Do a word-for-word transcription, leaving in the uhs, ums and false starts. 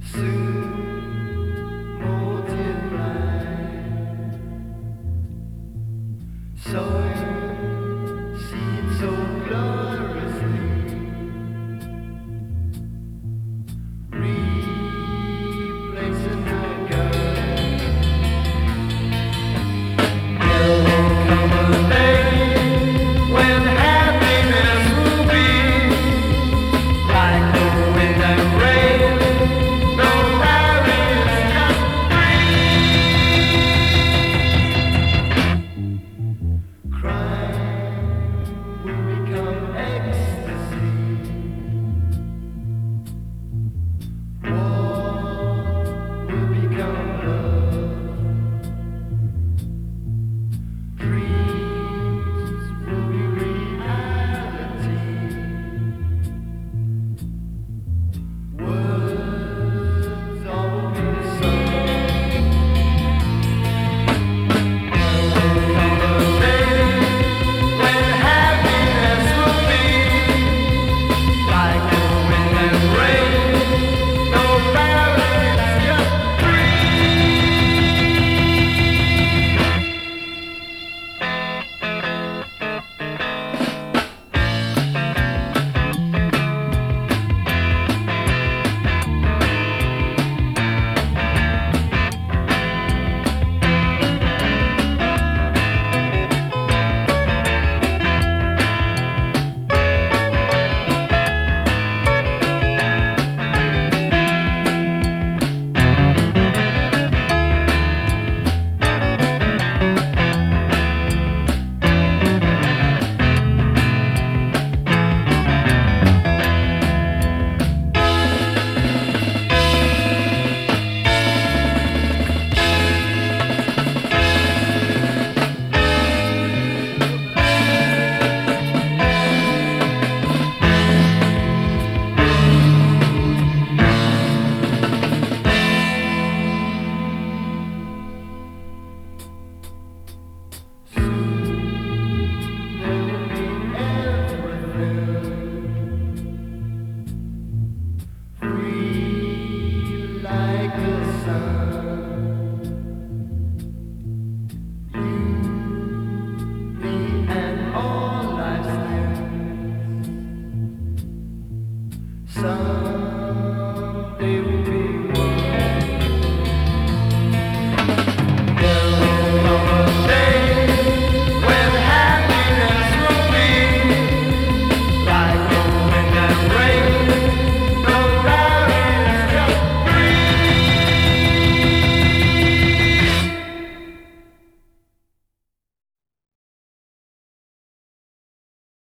soon multiply. Sowing seeds so gloriously, replacing the girl. There'll come a day when happiness will be like the wind and rain. No barriers, just breathe. Crime will become ecstasy. War will become love. Dreams will be reality. Words all will be sung. There will come a day when happiness will be like the wind and rain. No barriers, just like the sun, you, me, and all life's news. Sun